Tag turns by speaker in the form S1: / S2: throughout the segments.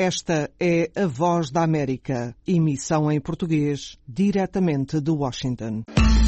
S1: Esta é a Voz da América, emissão em português, diretamente de Washington.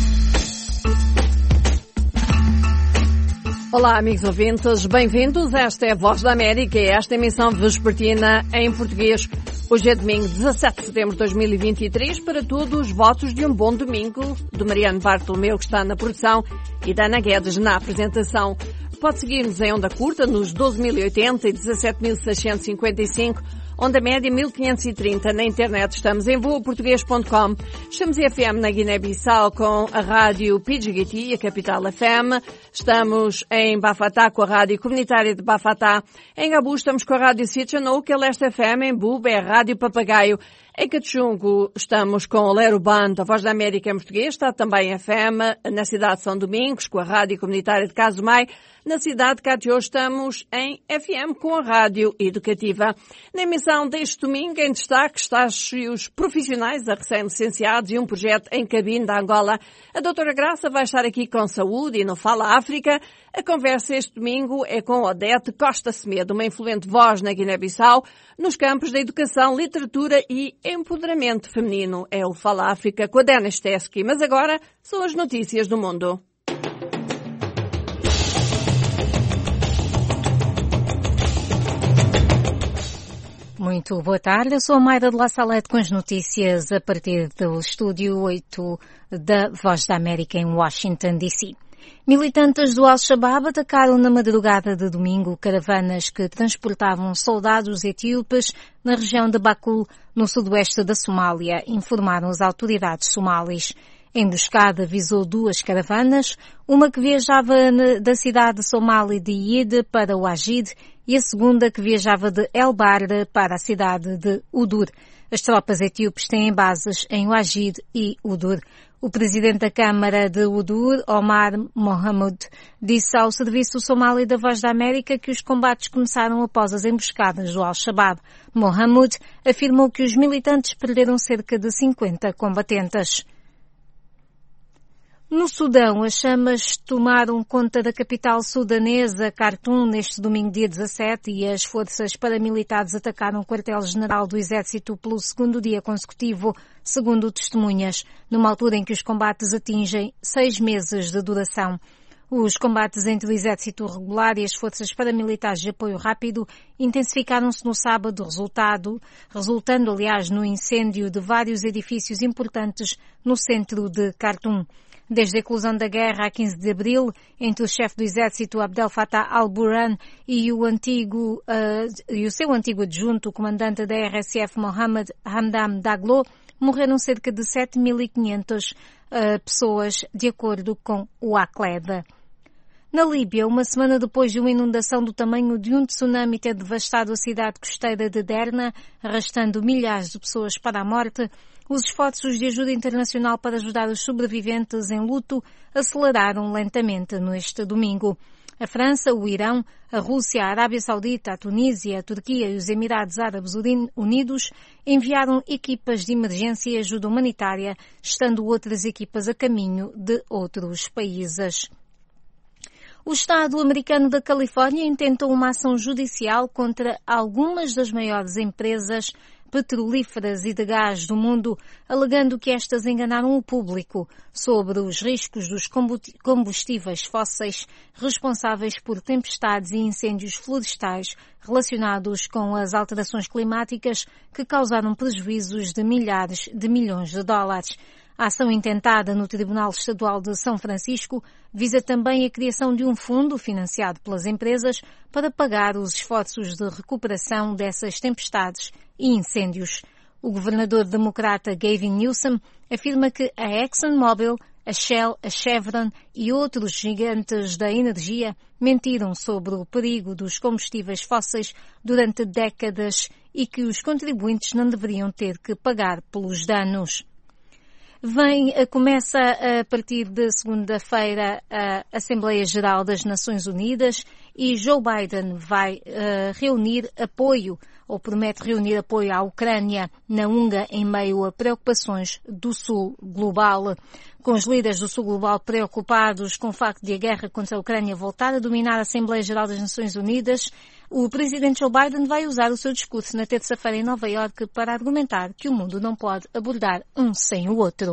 S2: Olá, amigos ouvintes, bem-vindos. Esta é a Voz da América e esta emissão vespertina em português. Hoje é domingo, 17 de setembro de 2023, para todos, votos de um bom domingo, do Mariano Bartolomeu, que está na produção, e da Ana Guedes na apresentação. Pode seguir-nos em onda curta nos 12.080 e 17.655, onda média 1530. Na internet estamos em voaportuguês.com. Estamos em FM na Guiné-Bissau com a rádio Pidgiguiti, a capital FM. Estamos em Bafatá com a rádio comunitária de Bafatá. Em Gabu estamos com a rádio Sitchanou, a Leste FM. Em Bube é a rádio Papagaio. Em Cachungo estamos com o Lero Band, a Voz da América em português. Está também em FM na cidade de São Domingos com a rádio comunitária de Casumai. Na cidade de Catió estamos em FM com a rádio educativa. Na emissão deste domingo, em destaque, está os profissionais a recém-licenciados e um projeto em cabine da Angola. A doutora Graça vai estar aqui com saúde e no Fala África. A conversa este domingo é com Odete Costa Semedo, uma influente voz na Guiné-Bissau, nos campos da educação, literatura e empoderamento feminino. É o Fala África com a Dana Stesky. Mas agora são as notícias do mundo.
S3: Muito boa tarde, eu sou a Mayra de La Salete com as notícias a partir do estúdio 8 da Voz da América em Washington, D.C. Militantes do Al-Shabaab atacaram na madrugada de domingo caravanas que transportavam soldados etíopes na região de Bakul, no sudoeste da Somália, informaram as autoridades somalis. A emboscada visou duas caravanas, uma que viajava da cidade somali de Yid para o Agid e a segunda que viajava de El Barra para a cidade de Udur. As tropas etíopes têm bases em Agid e Udur. O presidente da Câmara de Udur, Omar Mohamed, disse ao Serviço Somali da Voz da América que os combates começaram após as emboscadas do Al-Shabaab. Mohamed afirmou que os militantes perderam cerca de 50 combatentes. No Sudão, as chamas tomaram conta da capital sudanesa, Khartoum, neste domingo, dia 17, e as forças paramilitares atacaram o quartel-general do Exército pelo segundo dia consecutivo, segundo testemunhas, numa altura em que os combates atingem 6 meses de duração. Os combates entre o Exército Regular e as forças paramilitares de apoio rápido intensificaram-se no sábado, resultando, no incêndio de vários edifícios importantes no centro de Khartoum. Desde a eclosão da guerra a 15 de abril, entre o chefe do exército Abdel Fattah al-Burhan e o seu antigo adjunto, o comandante da RSF Mohamed Hamdan Daglo, morreram cerca de 7.500 pessoas, de acordo com o ACLED. Na Líbia, uma semana depois de uma inundação do tamanho de um tsunami ter devastado a cidade costeira de Derna, arrastando milhares de pessoas para a morte, os esforços de ajuda internacional para ajudar os sobreviventes em luto aceleraram lentamente neste domingo. A França, o Irão, a Rússia, a Arábia Saudita, a Tunísia, a Turquia e os Emirados Árabes Unidos enviaram equipas de emergência e ajuda humanitária, estando outras equipas a caminho de outros países. O Estado americano da Califórnia intentou uma ação judicial contra algumas das maiores empresas petrolíferas e de gás do mundo, alegando que estas enganaram o público sobre os riscos dos combustíveis fósseis responsáveis por tempestades e incêndios florestais relacionados com as alterações climáticas que causaram prejuízos de milhares de milhões de dólares. A ação intentada no Tribunal Estadual de São Francisco visa também a criação de um fundo financiado pelas empresas para pagar os esforços de recuperação dessas tempestades e incêndios. O governador democrata Gavin Newsom afirma que a ExxonMobil, a Shell, a Chevron e outros gigantes da energia mentiram sobre o perigo dos combustíveis fósseis durante décadas e que os contribuintes não deveriam ter que pagar pelos danos. Começa a partir de segunda-feira a Assembleia Geral das Nações Unidas e Joe Biden vai promete reunir apoio à Ucrânia na UNGA em meio a preocupações do Sul global. Com os líderes do Sul global preocupados com o facto de a guerra contra a Ucrânia voltar a dominar a Assembleia Geral das Nações Unidas, O presidente Joe Biden vai usar o seu discurso na terça-feira em Nova Iorque para argumentar que o mundo não pode abordar um sem o outro.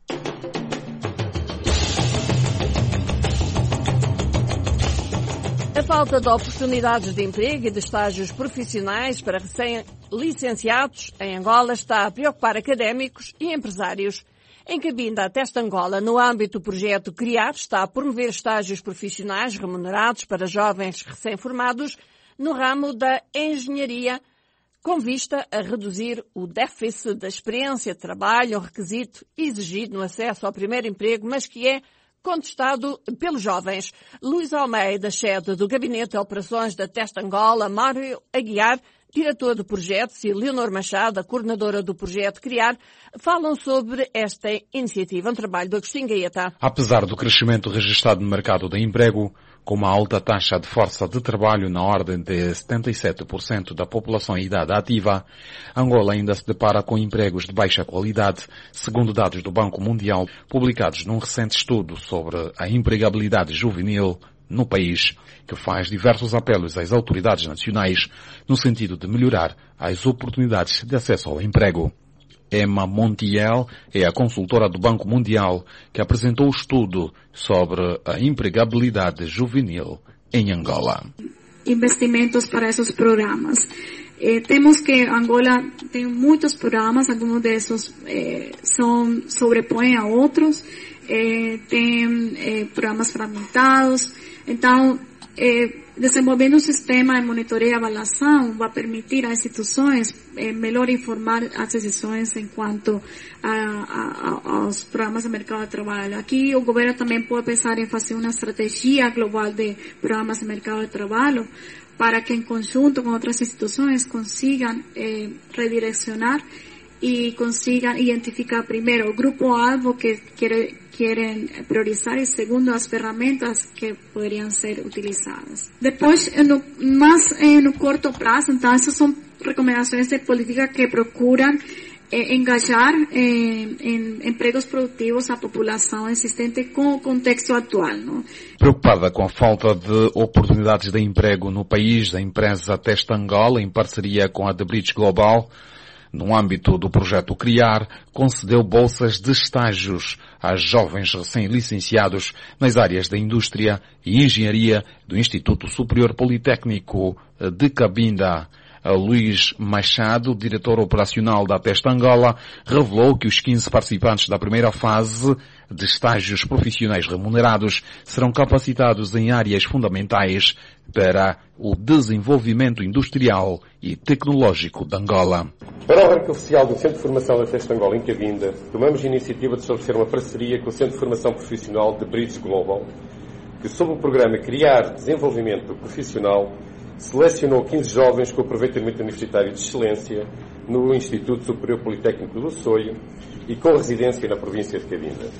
S2: A falta de oportunidades de emprego e de estágios profissionais para recém-licenciados em Angola está a preocupar académicos e empresários. Em Cabinda, a Teste Angola, no âmbito do projeto CRIAR, está a promover estágios profissionais remunerados para jovens recém-formados no ramo da engenharia, com vista a reduzir o déficit da experiência de trabalho, um requisito exigido no acesso ao primeiro emprego, mas que é contestado pelos jovens. Luís Almeida, chefe do Gabinete de Operações da Teste Angola, Mário Aguiar, diretor do projeto, e Leonor Machado, a coordenadora do projeto CRIAR, falam sobre esta iniciativa. Um trabalho do Agostinho Gaeta.
S4: Apesar do crescimento registrado no mercado de emprego, com uma alta taxa de força de trabalho na ordem de 77% da população em idade ativa, Angola ainda se depara com empregos de baixa qualidade, segundo dados do Banco Mundial, publicados num recente estudo sobre a empregabilidade juvenil no país, que faz diversos apelos às autoridades nacionais no sentido de melhorar as oportunidades de acesso ao emprego. Emma Montiel é a consultora do Banco Mundial que apresentou o estudo sobre a empregabilidade juvenil em Angola.
S5: Investimentos para esses programas. Temos que Angola tem muitos programas, alguns desses sobrepõem a outros, tem programas fragmentados. Então, desenvolvendo um sistema de monitoreio e avaliação vai permitir às instituições melhor informar as decisões em quanto aos programas de mercado de trabalho. Aqui o governo também pode pensar em fazer uma estratégia global de programas de mercado de trabalho para que em conjunto com outras instituições consigam redirecionar e consigam identificar primeiro o grupo-alvo que querem priorizar e segundo as ferramentas que poderiam ser utilizadas. Depois, no curto prazo, então essas são recomendações de política que procuram engajar em empregos produtivos a população existente com o contexto atual. Não?
S4: Preocupada com a falta de oportunidades de emprego no país, a empresa Teste Angola, em parceria com a The Bridge Global, no âmbito do projeto CRIAR, concedeu bolsas de estágios a jovens recém-licenciados nas áreas da indústria e engenharia do Instituto Superior Politécnico de Cabinda. Luís Machado, diretor operacional da Teste Angola, revelou que os 15 participantes da primeira fase de estágios profissionais remunerados serão capacitados em áreas fundamentais para o desenvolvimento industrial e tecnológico de Angola.
S6: Para o arranque oficial do Centro de Formação da Teste Angola em Cabinda, tomamos a iniciativa de estabelecer uma parceria com o Centro de Formação Profissional de Bridge Global, que sob o programa Criar Desenvolvimento Profissional selecionou 15 jovens com aproveitamento universitário de excelência no Instituto Superior Politécnico do Soio e com residência na província de Cabinda.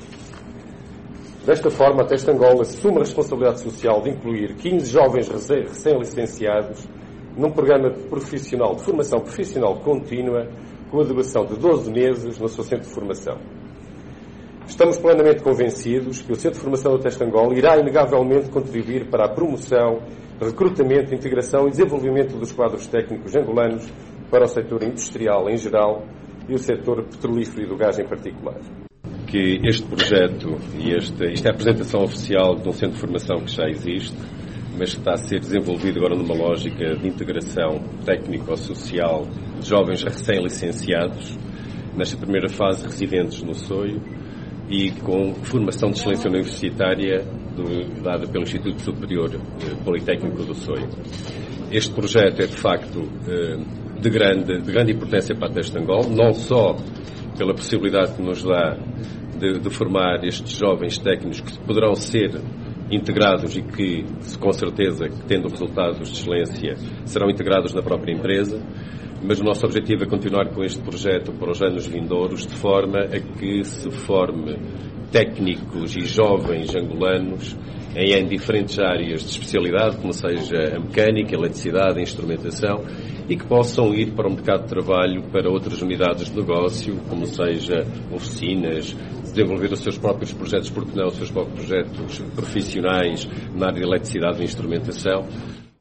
S6: Desta forma, a Teste Angola assume a responsabilidade social de incluir 15 jovens recém-licenciados num programa profissional de formação profissional contínua com a duração de 12 meses no seu centro de formação. Estamos plenamente convencidos que o Centro de Formação da Teste Angola irá inegavelmente contribuir para a promoção, recrutamento, integração e desenvolvimento dos quadros técnicos angolanos para o setor industrial em geral e o setor petrolífero e do gás em particular.
S7: Que este projeto e isto é a apresentação oficial de um centro de formação que já existe, mas que está a ser desenvolvido agora numa lógica de integração técnico-social de jovens recém-licenciados, nesta primeira fase residentes no Soio e com formação de excelência universitária dada pelo Instituto Superior Politécnico do Soio. Este projeto é de facto de grande importância para a Teste Angola, não só pela possibilidade que nos dá de formar estes jovens técnicos que poderão ser integrados e que, com certeza, tendo resultados de excelência, serão integrados na própria empresa, mas o nosso objetivo é continuar com este projeto para os anos vindouros, de forma a que se forme técnicos e jovens angolanos em diferentes áreas de especialidade, como seja a mecânica, a eletricidade, a instrumentação, e que possam ir para o mercado de trabalho para outras unidades de negócio, como seja oficinas, desenvolver os seus próprios projetos, porque não os seus próprios projetos profissionais na área de eletricidade e instrumentação.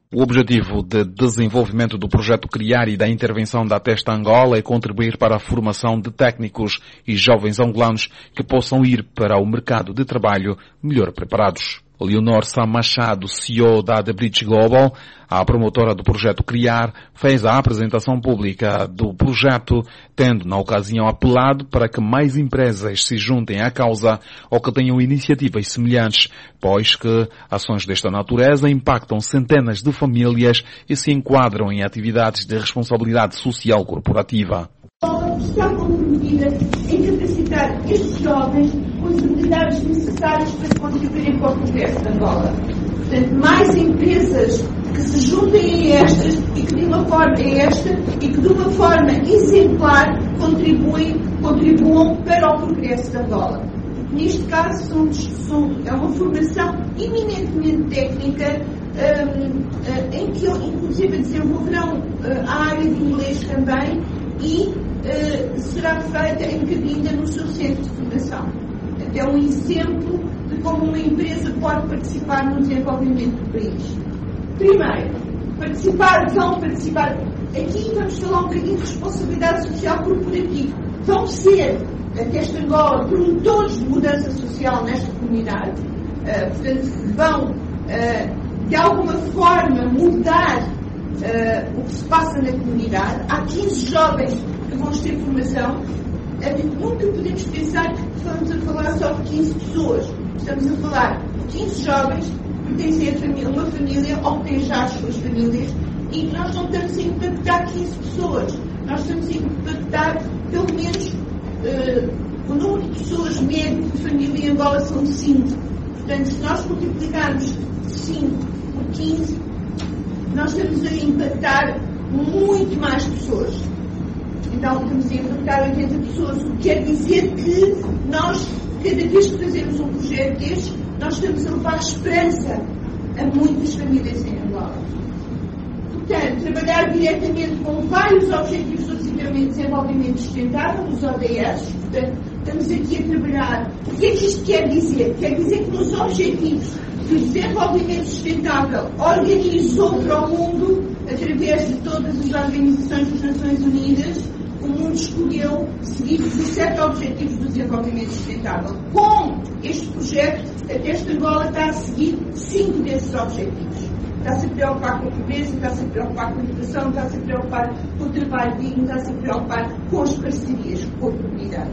S4: O objetivo de desenvolvimento do projeto Criar e da intervenção da Testa Angola é contribuir para a formação de técnicos e jovens angolanos que possam ir para o mercado de trabalho melhor preparados. Leonor Sam Machado, CEO da The Bridge Global, a promotora do projeto Criar, fez a apresentação pública do projeto, tendo na ocasião apelado para que mais empresas se juntem à causa ou que tenham iniciativas semelhantes, pois que ações desta natureza impactam centenas de famílias e se enquadram em atividades de responsabilidade social corporativa.
S8: Está comprometida em capacitar estes jovens com as habilidades necessárias para contribuírem para o progresso de Angola. Portanto, mais empresas que se juntem a estas e que de uma forma exemplar contribuam para o progresso de Angola. Neste caso, é uma formação eminentemente técnica, em que inclusive desenvolverão a área de inglês também e será feita em cabida no seu centro de formação. É um exemplo de como uma empresa pode participar no desenvolvimento do país. Primeiro, vão participar. Aqui vamos falar um bocadinho de responsabilidade social corporativa. Vão ser, a Testa Angola, promotores de mudança social nesta comunidade. Portanto, vão, de alguma forma, mudar o que se passa na comunidade. Há 15 jovens que vão ter formação. Nunca podemos pensar que estamos a falar só de 15 pessoas. Estamos a falar de 15 jovens que pertencem a uma família ou que têm já as suas famílias, e nós não estamos a impactar 15 pessoas. Nós estamos a impactar pelo menos o número de pessoas médio de família em Angola são 5. Portanto, se nós multiplicarmos 5 por 15, nós estamos a impactar muito mais pessoas. Então, estamos a impactar 80 pessoas, o que quer dizer que nós, cada vez que fazemos um projeto deste, nós estamos a levar esperança a muitas famílias em Angola. Portanto, trabalhar diretamente com vários objetivos do desenvolvimento sustentável, os ODS. Portanto, estamos aqui a trabalhar. O que é que isto quer dizer? Quer dizer que nos objetivos do desenvolvimento sustentável organizou para o mundo, através de todas as organizações das Nações Unidas, o mundo escolheu seguir 17 objetivos do desenvolvimento sustentável. Com este projeto, a Testa Angola está a seguir 5 desses objetivos. Está-se a preocupar com a pobreza, está-se a preocupar com a educação, está-se a preocupar com o trabalho digno, está-se a preocupar com as parcerias com a comunidade.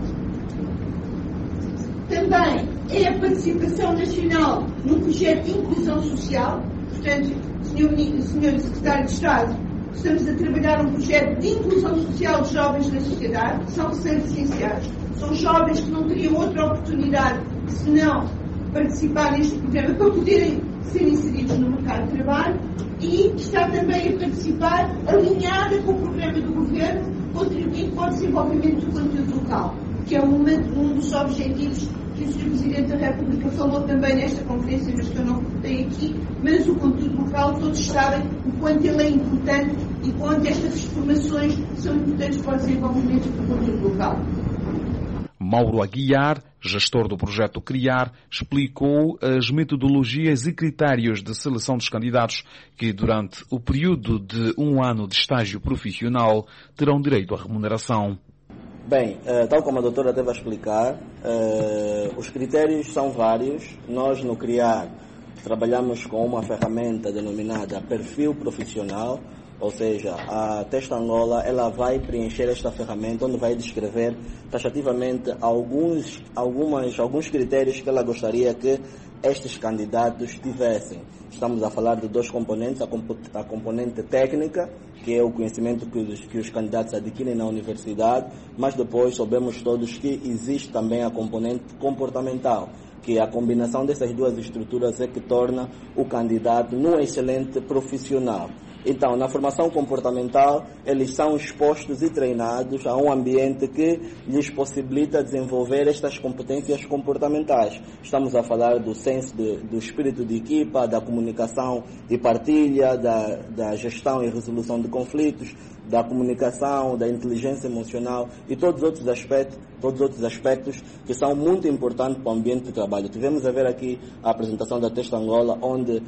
S8: Também é a participação nacional no projeto de inclusão social. Portanto, Sr. Secretário de Estado, estamos a trabalhar um projeto de inclusão social de jovens na sociedade, que são recém-licenciados. São jovens que não teriam outra oportunidade senão participar neste programa para poderem ser inseridos no mercado de trabalho, e está também a participar, alinhada com o programa do Governo, contribuindo para o desenvolvimento do conteúdo local, que é um dos objetivos que o Sr. Presidente da República falou também nesta conferência, mas que eu não reportei aqui. Mas o conteúdo local, todos sabem o quanto ele é importante e quanto estas formações são importantes para o desenvolvimento do conteúdo local.
S4: Mauro Aguiar, gestor do projeto Criar, explicou as metodologias e critérios de seleção dos candidatos que, durante o período de 1 ano de estágio profissional, terão direito à remuneração.
S9: Bem, tal como a doutora teve a explicar, os critérios são vários. Nós, no Criar, trabalhamos com uma ferramenta denominada perfil profissional, ou seja, a Testa Angola ela vai preencher esta ferramenta onde vai descrever taxativamente alguns critérios que ela gostaria que estes candidatos tivessem. Estamos a falar de 2 componentes, a componente técnica, que é o conhecimento que os candidatos adquirem na universidade, mas depois soubemos todos que existe também a componente comportamental, que a combinação dessas 2 estruturas é que torna o candidato um excelente profissional. Então, na formação comportamental, eles são expostos e treinados a um ambiente que lhes possibilita desenvolver estas competências comportamentais. Estamos a falar do senso do espírito de equipa, da comunicação e partilha, da gestão e resolução de conflitos, da comunicação, da inteligência emocional e todos os outros aspectos todos os outros aspectos que são muito importantes para o ambiente de trabalho. Tivemos a ver aqui a apresentação da Testa Angola, onde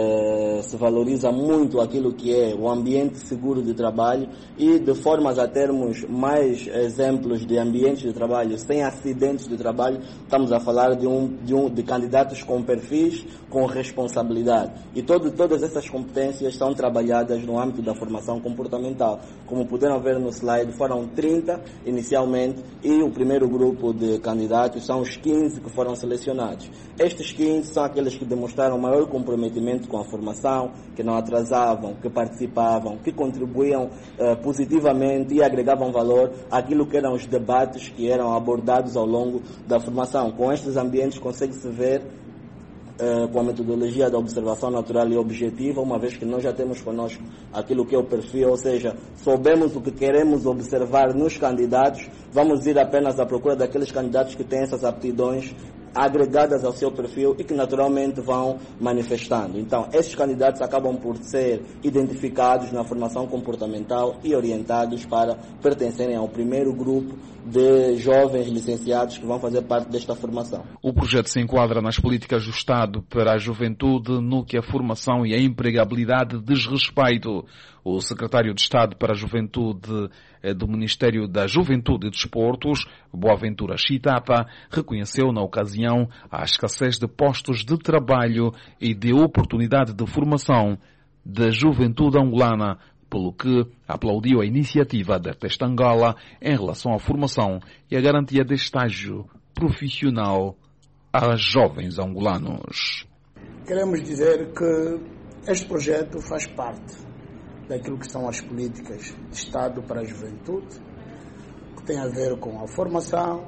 S9: se valoriza muito aquilo que é o ambiente seguro de trabalho e de formas a termos mais exemplos de ambientes de trabalho sem acidentes de trabalho. Estamos a falar de candidatos com perfis, com responsabilidade. E todas essas competências são trabalhadas no âmbito da formação comportamental. Como puderam ver no slide, foram 30 inicialmente e o primeiro grupo de candidatos são os 15 que foram selecionados. Estes 15 são aqueles que demonstraram maior comprometimento com a formação, que não atrasavam, que participavam, que contribuíam positivamente e agregavam valor àquilo que eram os debates que eram abordados ao longo da formação. Com estes ambientes consegue-se ver com a metodologia da observação natural e objetiva, uma vez que nós já temos conosco aquilo que é o perfil, ou seja, soubemos o que queremos observar nos candidatos, vamos ir apenas à procura daqueles candidatos que têm essas aptidões agregadas ao seu perfil e que naturalmente vão manifestando. Então, esses candidatos acabam por ser identificados na formação comportamental e orientados para pertencerem ao primeiro grupo de jovens licenciados que vão fazer parte desta formação.
S4: O projeto se enquadra nas políticas do Estado para a juventude, no que a formação e a empregabilidade diz respeito. O secretário de Estado para a Juventude do Ministério da Juventude e Desportos, Boaventura Chitapa, reconheceu na ocasião a escassez de postos de trabalho e de oportunidade de formação da juventude angolana, pelo que aplaudiu a iniciativa da Testa Angola em relação à formação e a garantia de estágio profissional a jovens angolanos.
S10: Queremos dizer que este projeto faz parte daquilo que são as políticas de Estado para a juventude, que tem a ver com a formação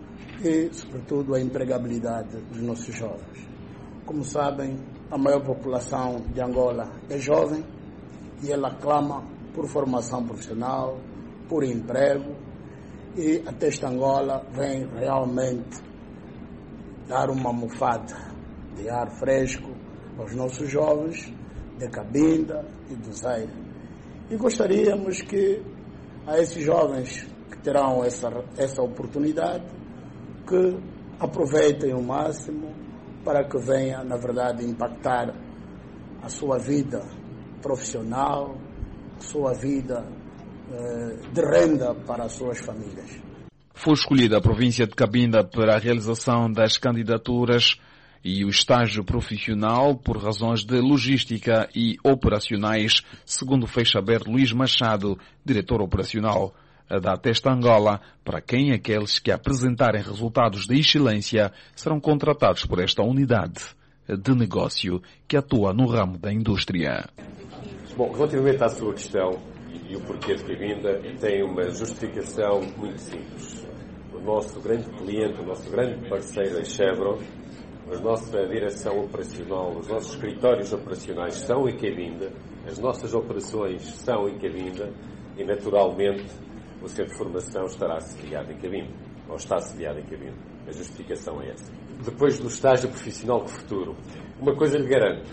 S10: e, sobretudo, a empregabilidade dos nossos jovens. Como sabem, a maior população de Angola é jovem e ela clama por formação profissional, por emprego, e a Testa Angola vem realmente dar uma mofada de ar fresco aos nossos jovens de Cabinda e do Zaire. E gostaríamos que a esses jovens que terão essa oportunidade, que aproveitem o máximo para que venha, na verdade, impactar a sua vida profissional, a sua vida de renda para as suas famílias.
S4: Foi escolhida a província de Cabinda para a realização das candidaturas e o estágio profissional por razões de logística e operacionais, segundo fez saber Luís Machado, diretor operacional da Testa Angola, para quem aqueles que apresentarem resultados de excelência serão contratados por esta unidade de negócio que atua no ramo da indústria.
S6: Bom, relativamente à sua questão e o porquê de Cabinda, tem uma justificação muito simples. O nosso grande cliente, o nosso grande parceiro é Chevron. A nossa direção operacional, os nossos escritórios operacionais são em Cabinda, as nossas operações são em Cabinda e, naturalmente, o Centro de Formação estará sediado em Cabinda, ou está sediado em Cabinda. A justificação é essa. Depois do estágio profissional de futuro, uma coisa lhe garanto: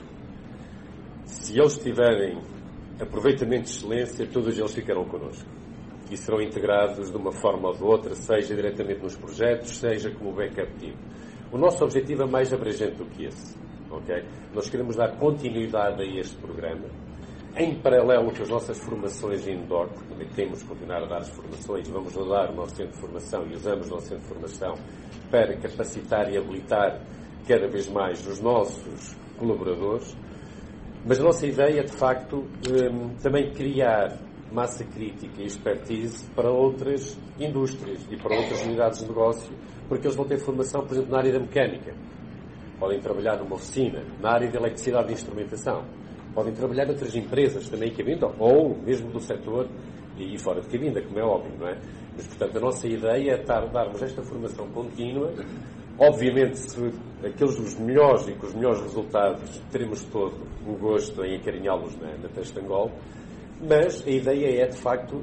S6: se eles tiverem aproveitamento de excelência, todos eles ficarão connosco e serão integrados de uma forma ou de outra, seja diretamente nos projetos, seja como backup team. O nosso objetivo é mais abrangente do que esse. Okay? Nós queremos dar continuidade a este programa, em paralelo com as nossas formações indoor, porque também temos que continuar a dar as formações, vamos usar o nosso centro de formação e usamos o nosso centro de formação para capacitar e habilitar cada vez mais os nossos colaboradores. Mas a nossa ideia é, de facto, também criar massa crítica e expertise para outras indústrias e para outras unidades de negócio, porque eles vão ter formação, por exemplo, na área da mecânica. Podem trabalhar numa oficina, na área de eletricidade e instrumentação. Podem trabalhar em outras empresas também em Cabinda, ou mesmo do setor e fora de Cabinda, como é óbvio, não é? Mas, portanto, a nossa ideia é darmos esta formação contínua. Obviamente, se aqueles dos melhores e com os melhores resultados, teremos todo o gosto em acarinhá-los na Testa Angola. Mas a ideia é, de facto,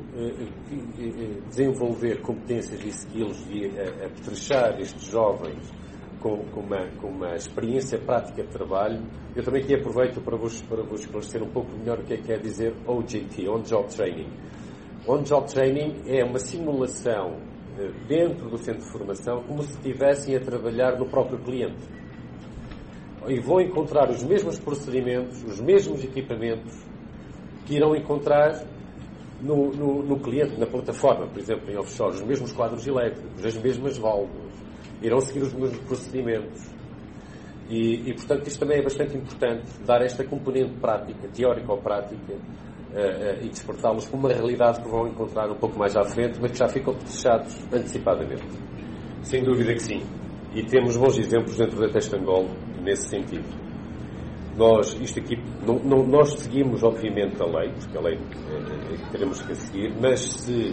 S6: desenvolver competências e skills e apetrechar estes jovens com uma experiência prática de trabalho. Eu também aqui aproveito para vos esclarecer um pouco melhor o que é que quer dizer OJT, On Job Training. On Job Training é uma simulação dentro do centro de formação como se estivessem a trabalhar no próprio cliente. E vão encontrar os mesmos procedimentos, os mesmos equipamentos que irão encontrar no cliente, na plataforma, por exemplo, em offshore, os mesmos quadros elétricos, as mesmas válvulas, irão seguir os mesmos procedimentos. E, portanto, isto também é bastante importante, dar esta componente prática, teórica ou prática, e despertá-los para uma realidade que vão encontrar um pouco mais à frente, mas que já ficam fechados antecipadamente. Sem dúvida que sim. E temos bons exemplos dentro da Testangol nesse sentido. Nós seguimos, obviamente, a lei, porque a lei teremos que seguir, mas se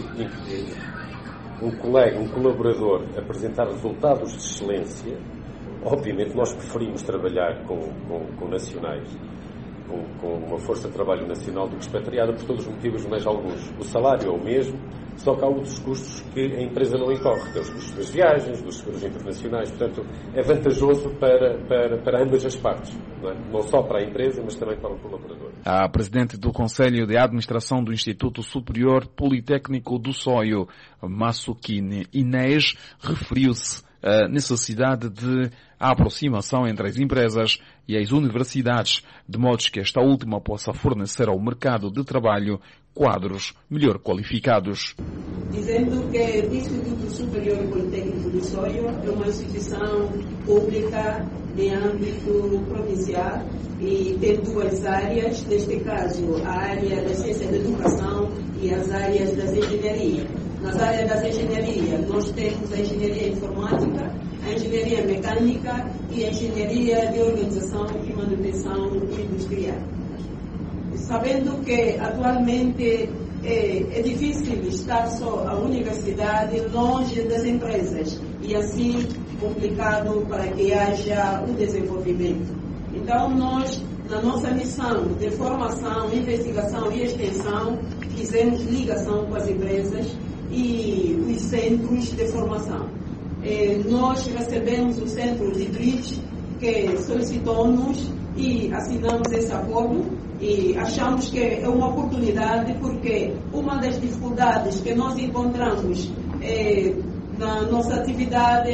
S6: um colega, um colaborador apresentar resultados de excelência, obviamente nós preferimos trabalhar com nacionais, com uma força de trabalho nacional do que expatriada por todos os motivos, mas alguns. O salário é o mesmo, só que há outros custos que a empresa não incorre, que é os custos das viagens, dos seguros internacionais. Portanto, é vantajoso para ambas as partes, não só para a empresa, mas também para o colaborador.
S4: A presidente do Conselho de Administração do Instituto Superior Politécnico do Soio, Masukine Inês, referiu-se à necessidade de aproximação entre as empresas e as universidades, de modo que esta última possa fornecer ao mercado de trabalho quadros melhor qualificados.
S11: Dizendo que o Instituto Superior Politécnico do Soio é uma instituição pública de âmbito provincial e tem duas áreas, neste caso a área da ciência da educação e as áreas das engenharia. Nas áreas das engenharia, nós temos a engenharia informática, a engenharia mecânica e a engenharia de organização e manutenção industrial. Sabendo que atualmente é difícil estar só a universidade longe das empresas e assim complicado para que haja um desenvolvimento. Então nós, na nossa missão de formação, investigação e extensão, fizemos ligação com as empresas e os centros de formação. Nós recebemos o centro de Bridge, que solicitou-nos e assinamos esse acordo e achamos que é uma oportunidade porque uma das dificuldades que nós encontramos na nossa atividade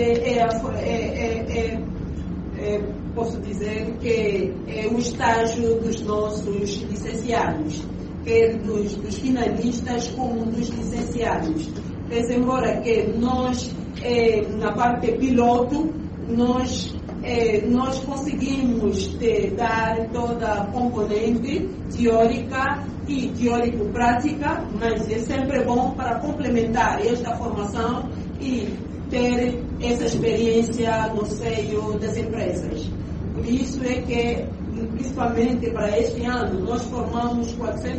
S11: posso dizer que é o estágio dos nossos licenciados, quer dos finalistas como dos licenciados. Mas embora que nós, na parte piloto, nós conseguimos dar toda a componente teórica e teórico-prática, mas é sempre bom para complementar esta formação e ter essa experiência no seio das empresas. Por isso é que, principalmente para este ano, nós formamos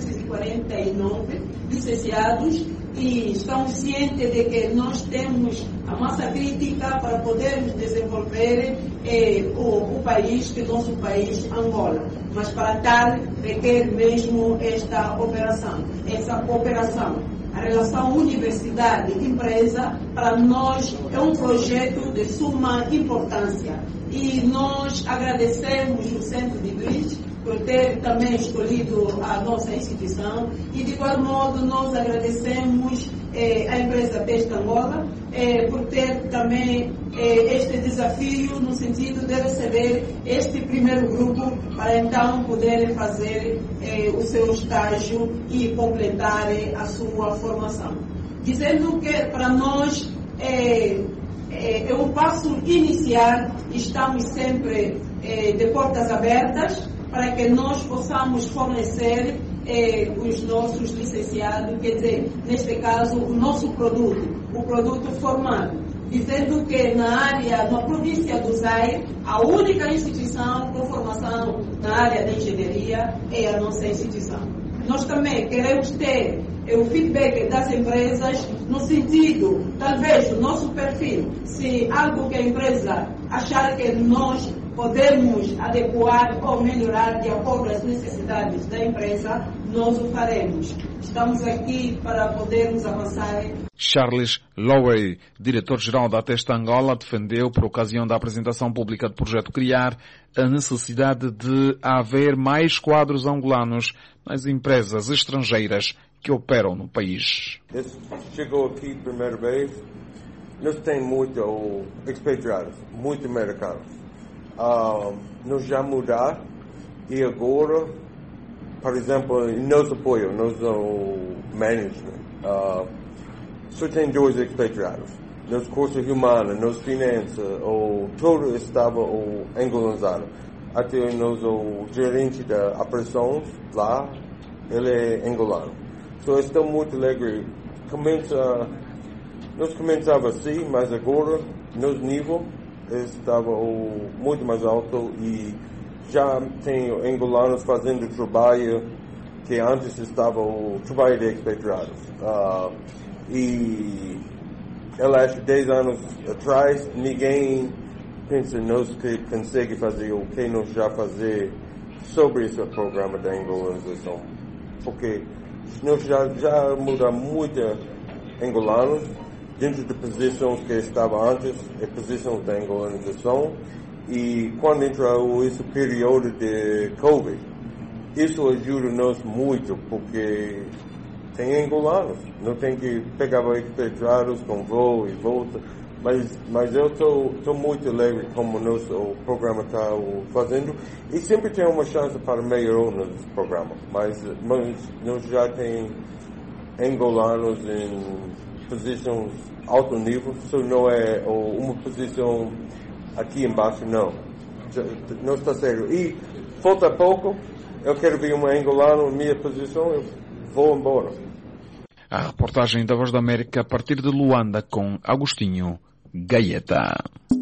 S11: 449 licenciados e estamos cientes de que nós temos a massa crítica para podermos desenvolver o país, que é o nosso país, Angola. Mas para tal requer mesmo essa cooperação. A relação universidade-empresa, para nós, é um projeto de suma importância. E nós agradecemos o Centro de Bridge por ter também escolhido a nossa instituição e, de igual modo, nós agradecemos a empresa Testangol por ter também este desafio no sentido de receber este primeiro grupo para então poderem fazer o seu estágio e completar a sua formação. Dizendo que para nós é um passo inicial, estamos sempre de portas abertas para que nós possamos fornecer os nossos licenciados, quer dizer, neste caso, o nosso produto, o produto formado. Dizendo que na província do Zaire, a única instituição com formação na área da engenharia é a nossa instituição. Nós também queremos ter o feedback das empresas no sentido, talvez, do nosso perfil. Se algo que a empresa achar que nós podemos adequar ou melhorar de acordo às necessidades da empresa, nós o faremos. Estamos aqui para podermos avançar.
S4: Charles Lowery, diretor-geral da Testangol, defendeu, por ocasião da apresentação pública do projeto Criar, a necessidade de haver mais quadros angolanos nas empresas estrangeiras que operam no país.
S12: Este chegou aqui a primeira vez nós temos muito expatriados, muito americanos. Nós já mudar e agora, por exemplo, em nosso apoio, nosso management, só tem 2 expatriados. Nos cursos humanos, nos finanças, todo estava angolizado. Até o gerente da operações lá, ele é angolano. Então, estou muito alegre. Nós começávamos assim, mas agora, nosso nível estava muito mais alto e já tem angolanos fazendo trabalho que antes estava o trabalho de expatriados. E eu acho que 10 anos atrás, ninguém pensa nós que consegue fazer o que nós já fazer sobre esse programa de angolanização. Porque nós já mudamos muito angolanos dentro de posições que estavam antes, posições de angolanização. E quando entrou esse período de Covid, isso ajuda nós muito, porque tem angolanos, não tem que pegar expatriados com voo e volta, mas eu estou muito alegre como o programa está fazendo, e sempre tem uma chance para melhorar no programa, mas nós já tem angolanos em posições alto nível, isso não é uma posição aqui embaixo, não está sério. E falta pouco, eu quero ver um angolano na minha posição, eu vou embora.
S4: A reportagem da Voz da América a partir de Luanda com Agostinho Gaeta.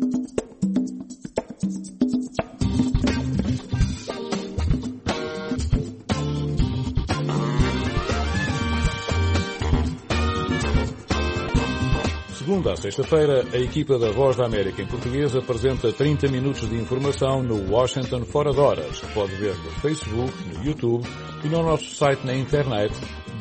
S13: Segunda a sexta-feira, a equipa da Voz da América em português apresenta 30 minutos de informação no Washington Fora de Horas. Pode ver no Facebook, no YouTube e no nosso site na internet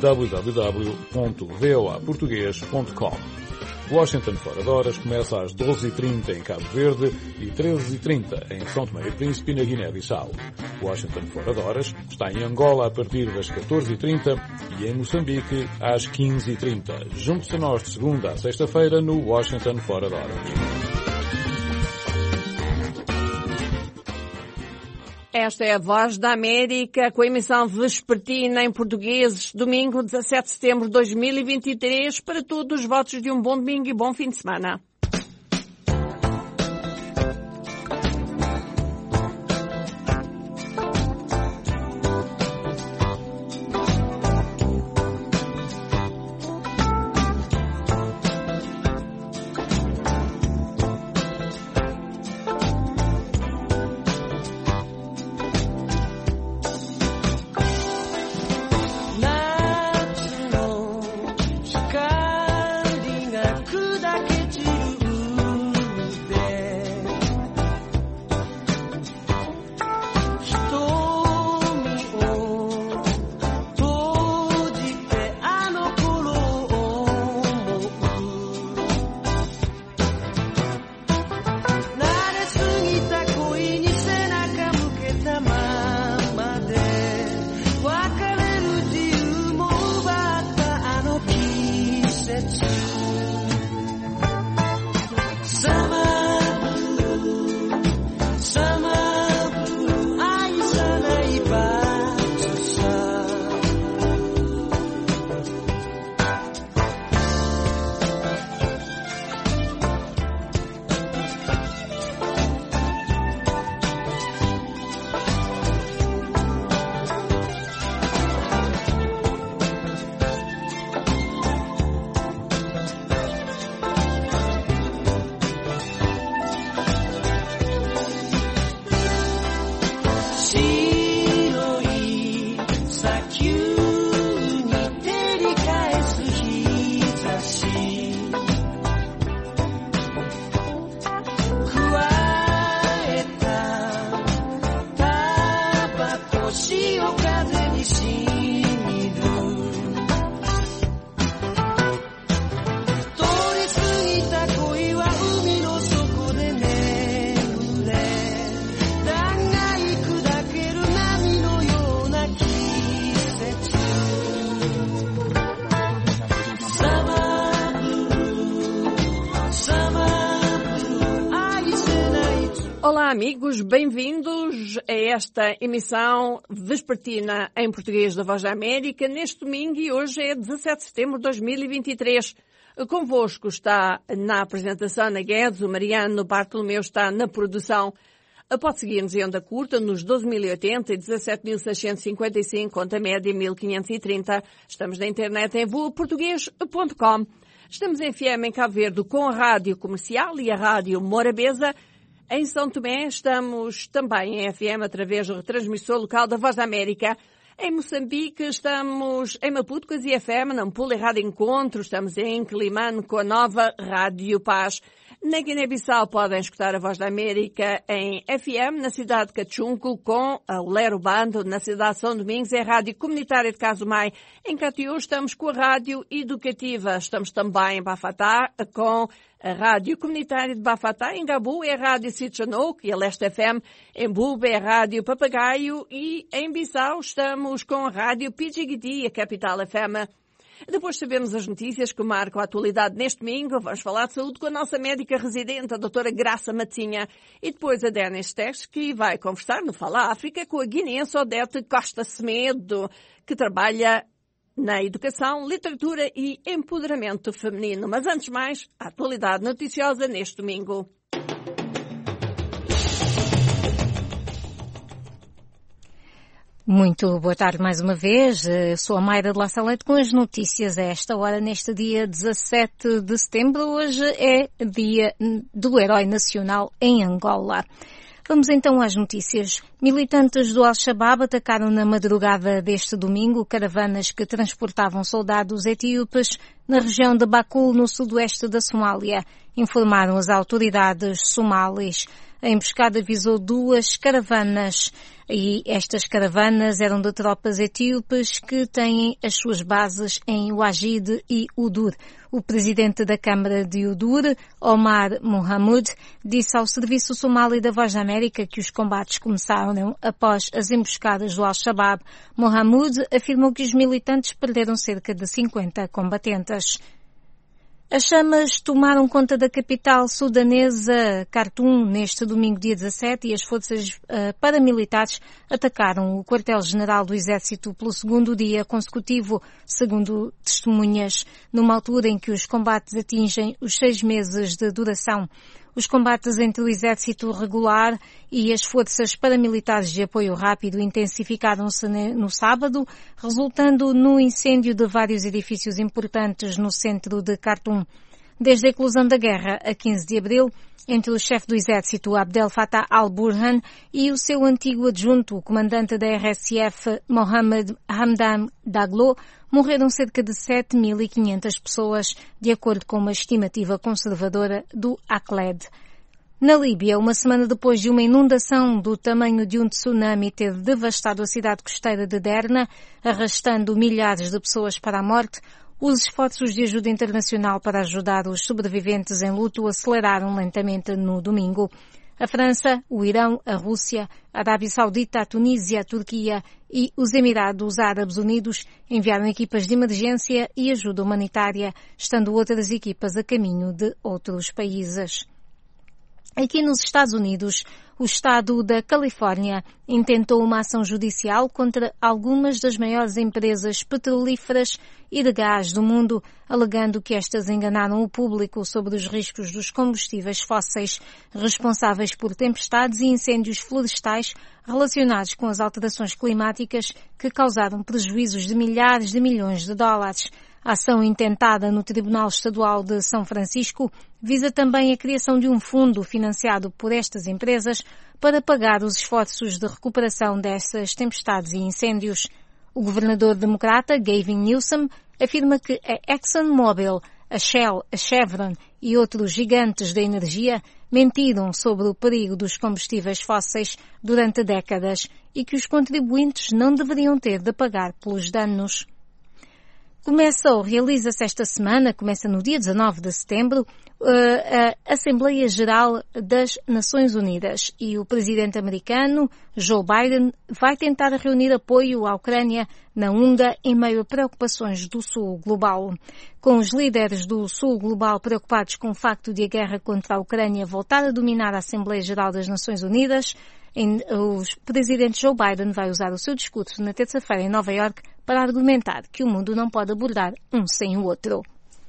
S13: www.voaportugues.com. Washington Fora de Horas começa às 12h30 em Cabo Verde e 13h30 em São Tomé e Príncipe, na Guiné-Bissau. Washington Fora de Horas está em Angola a partir das 14h30 e em Moçambique às 15h30. Junte-se a nós de segunda a sexta-feira no Washington Fora de Horas.
S2: Esta é a Voz da América, com a emissão vespertina em português, domingo 17 de setembro de 2023, para todos os votos de um bom domingo e bom fim de semana.
S14: That
S2: Olá amigos, bem-vindos a esta emissão vespertina em português da Voz da América neste domingo e hoje é 17 de setembro de 2023. Convosco está na apresentação na Guedes, o Mariano Bartolomeu está na produção. Pode seguir-nos em onda curta nos 12.080 e 17.655, conta média 1.530. Estamos na internet em voaportugues.com. Estamos em FM em Cabo Verde com a Rádio Comercial e a Rádio Morabeza. Em São Tomé estamos também em FM através do retransmissor local da Voz da América. Em Moçambique estamos em Maputo com a ZFM, Nampula e Rádio Encontro. Estamos em Quilimane com a nova Rádio Paz. Na Guiné-Bissau podem escutar a Voz da América em FM, na cidade de Cachunco com o Lero Bando, na cidade de São Domingos é a Rádio Comunitária de Casumai. Em Catiú estamos com a Rádio Educativa. Estamos também em Bafatá com a Rádio Comunitária de Bafatá. Em Gabu é a Rádio Sitchanouk e a Leste FM. Em Buba é a Rádio Papagaio e em Bissau estamos com a Rádio Pidjigiti, a Capital FM. Depois sabemos as notícias que marcam a atualidade neste domingo. Vamos falar de saúde com a nossa médica residente, a doutora Graça Matinha. E depois a Denis Tex, que vai conversar no Fala África com a guineense Odete Costa Semedo, que trabalha na educação, literatura e empoderamento feminino. Mas antes de mais, a atualidade noticiosa neste domingo.
S3: Muito boa tarde mais uma vez. Eu sou a Mayra de La Salete com as notícias a esta hora, neste dia 17 de setembro. Hoje é dia do Herói Nacional em Angola. Vamos então às notícias. Militantes do Al-Shabaab atacaram na madrugada deste domingo caravanas que transportavam soldados etíopes na região de Bakul, no sudoeste da Somália, informaram as autoridades somalis. A emboscada visou 2 caravanas e estas caravanas eram de tropas etíopes que têm as suas bases em Wajid e Udur. O presidente da Câmara de Udur, Omar Mohamed, disse ao Serviço Somali da Voz da América que os combates começaram após as emboscadas do Al-Shabaab. Mohamed afirmou que os militantes perderam cerca de 50 combatentes. As chamas tomaram conta da capital sudanesa, Khartoum, neste domingo, dia 17, e as forças paramilitares atacaram o quartel-general do Exército pelo segundo dia consecutivo, segundo testemunhas, numa altura em que os combates atingem os 6 meses de duração. Os combates entre o exército regular e as forças paramilitares de apoio rápido intensificaram-se no sábado, resultando no incêndio de vários edifícios importantes no centro de Khartoum. Desde a eclosão da guerra, a 15 de abril, entre o chefe do exército Abdel Fattah al-Burhan e o seu antigo adjunto, o comandante da RSF Mohamed Hamdan Daglo, morreram cerca de 7.500 pessoas, de acordo com uma estimativa conservadora do ACLED. Na Líbia, uma semana depois de uma inundação do tamanho de um tsunami ter devastado a cidade costeira de Derna, arrastando milhares de pessoas para a morte, os esforços de ajuda internacional para ajudar os sobreviventes em luto aceleraram lentamente no domingo. A França, o Irão, a Rússia, a Arábia Saudita, a Tunísia, a Turquia e os Emirados Árabes Unidos enviaram equipas de emergência e ajuda humanitária, estando outras equipas a caminho de outros países. Aqui nos Estados Unidos, o estado da Califórnia intentou uma ação judicial contra algumas das maiores empresas petrolíferas e de gás do mundo, alegando que estas enganaram o público sobre os riscos dos combustíveis fósseis responsáveis por tempestades e incêndios florestais relacionados com as alterações climáticas que causaram prejuízos de milhares de milhões de dólares. A ação intentada no Tribunal Estadual de São Francisco visa também a criação de um fundo financiado por estas empresas para pagar os esforços de recuperação dessas tempestades e incêndios. O governador democrata, Gavin Newsom, afirma que a ExxonMobil, a Shell, a Chevron e outros gigantes da energia mentiram sobre o perigo dos combustíveis fósseis durante décadas e que os contribuintes não deveriam ter de pagar pelos danos. realiza-se esta semana, começa no dia 19 de setembro, a Assembleia Geral das Nações Unidas e o presidente americano, Joe Biden, vai tentar reunir apoio à Ucrânia na onda em meio a preocupações do Sul global. Com os líderes do Sul global preocupados com o facto de a guerra contra a Ucrânia voltar a dominar a Assembleia Geral das Nações Unidas, o presidente Joe Biden vai usar o seu discurso na terça-feira em Nova Iorque para argumentar que o mundo não pode abordar um sem o outro.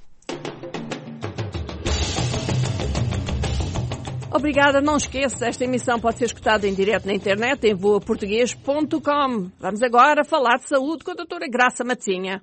S2: Obrigada, não esqueça, esta emissão pode ser escutada em direto na internet em voaportuguês.com. Vamos agora falar de saúde com a doutora Graça Matinha.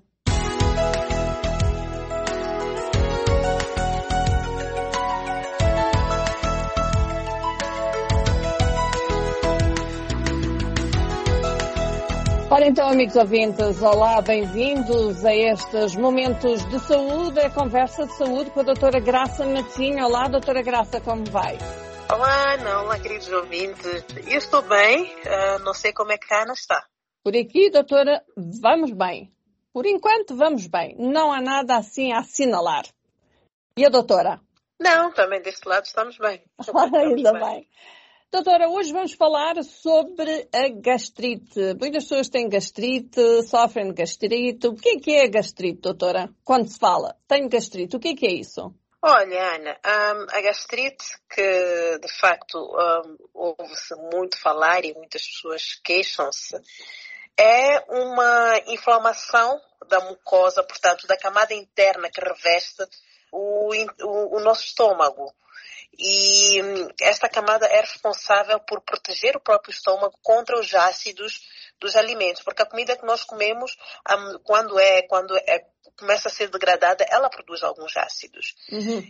S2: Ora então, amigos ouvintes, olá, bem-vindos a estes momentos de saúde, a conversa de saúde com a doutora Graça Matinha. Olá, doutora Graça, como vai?
S14: Olá, queridos ouvintes. Eu estou bem, não sei como é que a Ana está.
S2: Por aqui, doutora, vamos bem. Por enquanto, vamos bem. Não há nada assim a assinalar. E a doutora?
S14: Não, também deste lado estamos bem.
S2: Ainda bem. Doutora, hoje vamos falar sobre a gastrite. Muitas pessoas têm gastrite, sofrem de gastrite. O que é a gastrite, doutora? Quando se fala, tenho gastrite, o que é isso?
S14: Olha, Ana, a gastrite, que de facto ouve-se muito falar e muitas pessoas queixam-se, é uma inflamação da mucosa, portanto, da camada interna que reveste o nosso estômago. E esta camada é responsável por proteger o próprio estômago contra os ácidos dos alimentos, porque a comida que nós comemos, quando começa a ser degradada, ela produz alguns ácidos. Uhum.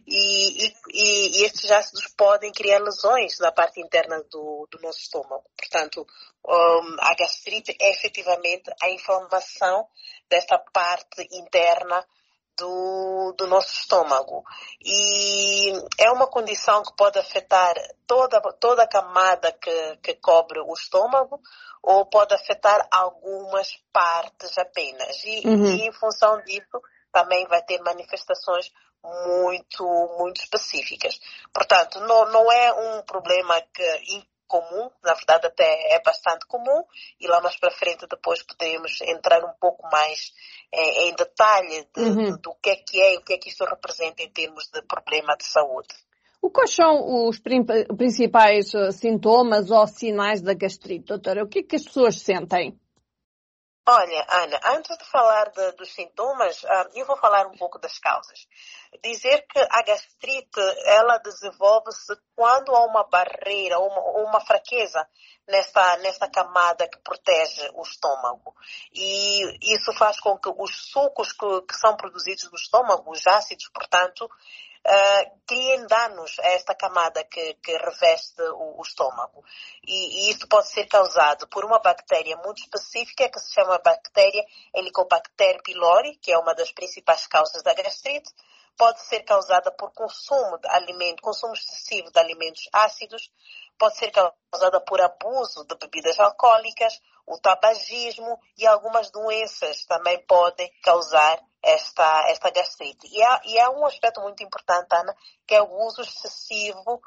S14: E estes ácidos podem criar lesões na parte interna do nosso estômago. Portanto, a gastrite é efetivamente a inflamação desta parte interna do nosso estômago. E é uma condição que pode afetar toda a camada que cobre o estômago, ou pode afetar algumas partes apenas. E em função disso, também vai ter manifestações muito específicas. Portanto, não é um problema comum, na verdade até é bastante comum, e lá mais para frente depois podemos entrar um pouco mais em detalhe do que é e o que é que isto representa em termos de problema de saúde.
S2: Quais são os principais sintomas ou sinais da gastrite, doutora? O que é que as pessoas sentem?
S14: Olha, Ana, antes de falar dos sintomas, eu vou falar um pouco das causas. Dizer que a gastrite, ela desenvolve-se quando há uma barreira ou uma fraqueza nesta camada que protege o estômago. E isso faz com que os sucos que são produzidos no estômago, os ácidos, portanto, criem danos a esta camada que reveste o estômago. E isso pode ser causado por uma bactéria muito específica que se chama bactéria Helicobacter pylori, que é uma das principais causas da gastrite. Pode ser causada por consumo excessivo de alimentos ácidos, pode ser causada por abuso de bebidas alcoólicas, o tabagismo e algumas doenças também podem causar esta gastrite. E há um aspecto muito importante, Ana, que é o uso excessivo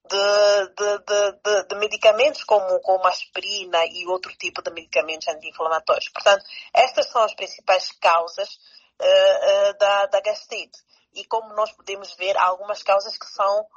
S14: de medicamentos como aspirina e outro tipo de medicamentos anti-inflamatórios. Portanto, estas são as principais causas da gastrite. E como nós podemos ver, há algumas causas que são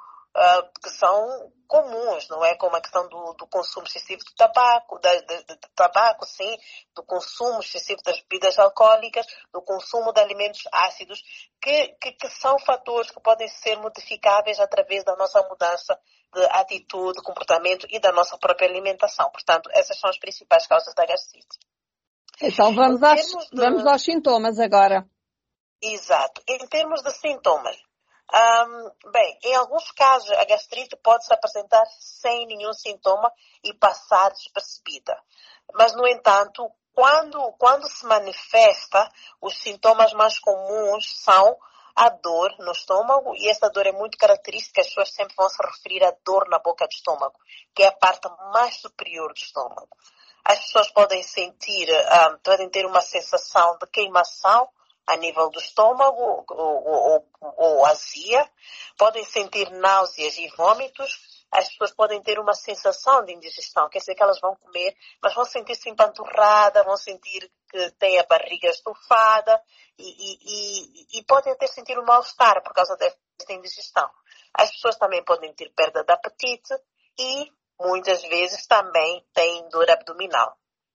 S14: comuns, não é? Como a questão do consumo excessivo de tabaco, sim, do consumo excessivo das bebidas alcoólicas, do consumo de alimentos ácidos, que são fatores que podem ser modificáveis através da nossa mudança de atitude, comportamento e da nossa própria alimentação. Portanto, essas são as principais causas da gastrite.
S2: Então vamos aos sintomas agora.
S14: Exato. Em termos de sintomas, bem, em alguns casos a gastrite pode se apresentar sem nenhum sintoma e passar despercebida. Mas, no entanto, quando se manifesta, os sintomas mais comuns são a dor no estômago, e essa dor é muito característica, as pessoas sempre vão se referir à dor na boca do estômago, que é a parte mais superior do estômago. As pessoas podem ter uma sensação de queimação a nível do estômago ou azia, podem sentir náuseas e vômitos, as pessoas podem ter uma sensação de indigestão, quer dizer que elas vão comer, mas vão sentir-se empanturrada, vão sentir que têm a barriga estufada e podem até sentir um mal-estar por causa desta indigestão. As pessoas também podem ter perda de apetite e muitas vezes também têm dor abdominal.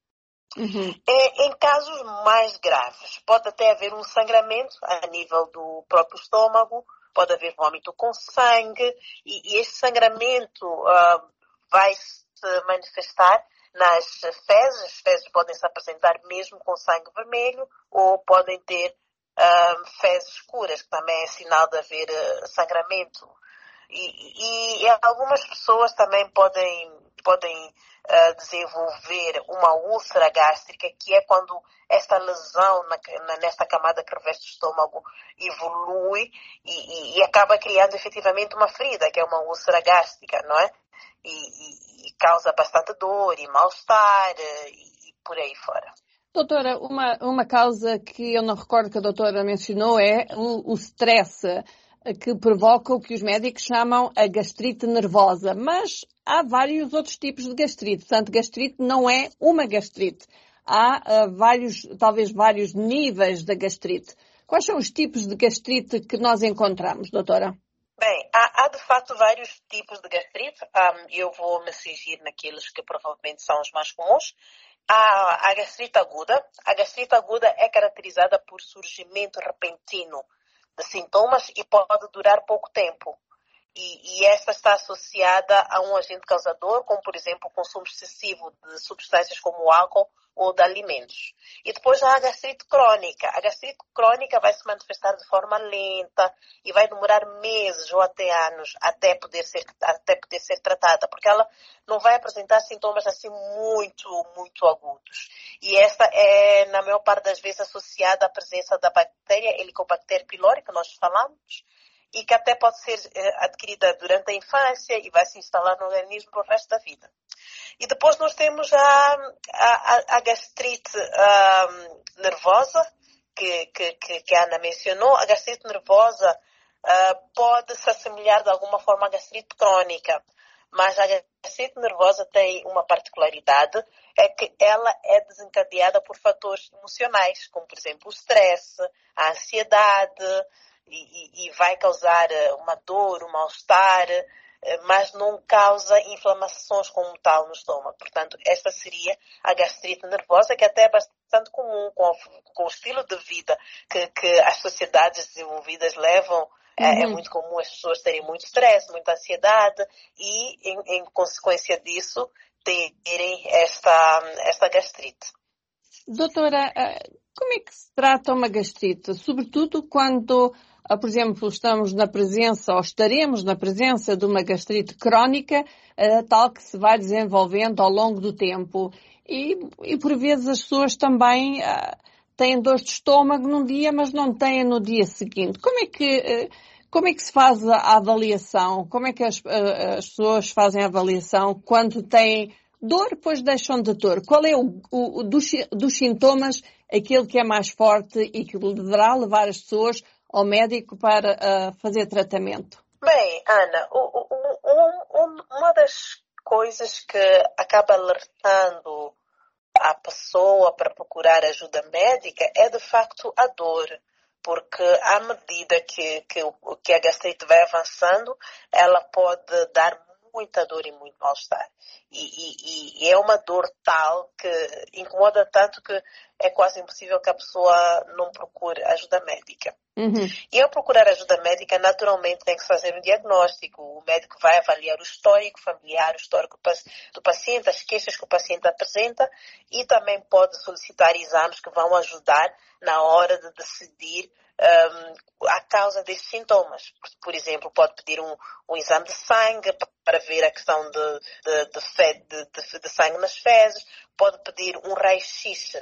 S14: Em casos mais graves, pode até haver um sangramento a nível do próprio estômago, pode haver vômito com sangue e este sangramento vai se manifestar nas fezes. As fezes podem se apresentar mesmo com sangue vermelho ou podem ter fezes escuras, que também é sinal de haver sangramento. E algumas pessoas também podem desenvolver uma úlcera gástrica, que é quando esta lesão nesta camada que reveste o estômago evolui e acaba criando efetivamente uma ferida, que é uma úlcera gástrica, não é? E causa bastante dor e mal-estar e por aí fora.
S2: Doutora, uma causa que eu não recordo que a doutora mencionou é o stress, que provoca o que os médicos chamam a gastrite nervosa. Mas há vários outros tipos de gastrite. Portanto, gastrite não é uma gastrite. Há talvez vários níveis da gastrite. Quais são os tipos de gastrite que nós encontramos, doutora?
S14: Bem, há de facto vários tipos de gastrite. Eu vou me cingir naqueles que provavelmente são os mais comuns. Há a gastrite aguda. A gastrite aguda é caracterizada por surgimento repentino de sintomas e pode durar pouco tempo. E esta está associada a um agente causador, como, por exemplo, o consumo excessivo de substâncias como o álcool ou de alimentos. E depois há a gastrite crônica. A gastrite crônica vai se manifestar de forma lenta e vai demorar meses ou até anos até poder ser tratada, porque ela não vai apresentar sintomas assim muito agudos. E esta é, na maior parte das vezes, associada à presença da bactéria Helicobacter pylori, que nós falamos, e que até pode ser adquirida durante a infância e vai se instalar no organismo para o resto da vida. E depois nós temos a gastrite nervosa, que a Ana mencionou. A gastrite nervosa pode se assemelhar de alguma forma à gastrite crônica, mas a gastrite nervosa tem uma particularidade, é que ela é desencadeada por fatores emocionais, como por exemplo o stress, a ansiedade, e vai causar uma dor, um mal-estar, mas não causa inflamações como tal no estômago. Portanto, esta seria a gastrite nervosa, que até é bastante comum com o estilo de vida que as sociedades desenvolvidas levam. É muito comum as pessoas terem muito stress, muita ansiedade e, em consequência disso, terem esta gastrite.
S2: Doutora, como é que se trata uma gastrite? Sobretudo quando, por exemplo, estamos na presença ou estaremos na presença de uma gastrite crónica, tal que se vai desenvolvendo ao longo do tempo. E por vezes as pessoas também têm dor de estômago num dia, mas não têm no dia seguinte. Como é que se faz a avaliação? Como é que as pessoas fazem a avaliação quando têm dor, depois deixam de dor? Qual é dos sintomas aquele que é mais forte e que deverá levar as pessoas ao médico para fazer tratamento?
S14: Bem, Ana, uma das coisas que acaba alertando a pessoa para procurar ajuda médica é, de facto, a dor. Porque à medida que a gastrite vai avançando, ela pode dar muita dor e muito mal-estar. E é uma dor tal que incomoda tanto que é quase impossível que a pessoa não procure ajuda médica. E ao procurar ajuda médica, naturalmente tem que se fazer um diagnóstico. O médico vai avaliar o histórico familiar, o histórico do paciente, as queixas que o paciente apresenta e também pode solicitar exames que vão ajudar na hora de decidir a causa destes sintomas. Por exemplo, pode pedir um exame de sangue para ver a questão de sangue nas fezes, pode pedir um raio-x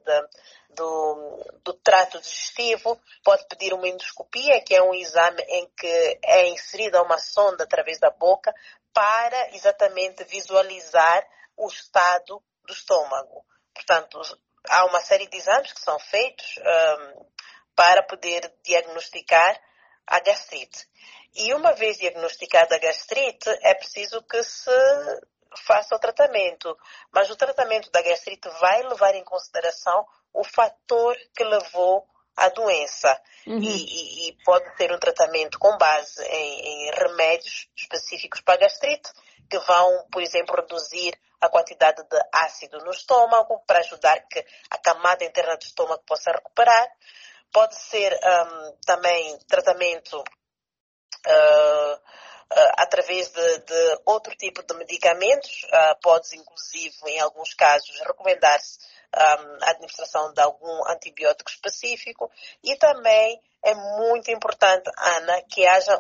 S14: do trato digestivo, pode pedir uma endoscopia, que é um exame em que é inserida uma sonda através da boca para exatamente visualizar o estado do estômago. Portanto, há uma série de exames que são feitos para poder diagnosticar a gastrite. E uma vez diagnosticada a gastrite, é preciso que se faça o tratamento. Mas o tratamento da gastrite vai levar em consideração o fator que levou à doença. E pode ter um tratamento com base em remédios específicos para a gastrite, que vão, por exemplo, reduzir a quantidade de ácido no estômago, para ajudar que a camada interna do estômago possa recuperar. Pode ser também tratamento através de outro tipo de medicamentos. Pode, inclusive, em alguns casos, recomendar-se a administração de algum antibiótico específico. E também é muito importante, Ana, que haja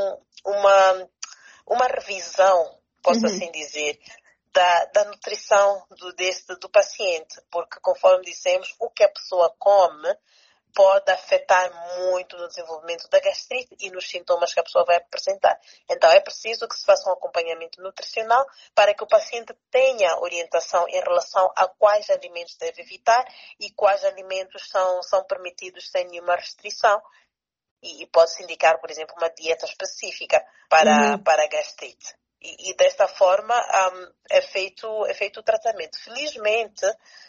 S14: uma revisão, posso assim dizer, da nutrição do paciente, porque, conforme dissemos, o que a pessoa come pode afetar muito no desenvolvimento da gastrite e nos sintomas que a pessoa vai apresentar. Então, é preciso que se faça um acompanhamento nutricional para que o paciente tenha orientação em relação a quais alimentos deve evitar e quais alimentos são permitidos sem nenhuma restrição. E pode-se indicar, por exemplo, uma dieta específica para a gastrite. E desta forma é feito o tratamento. Felizmente,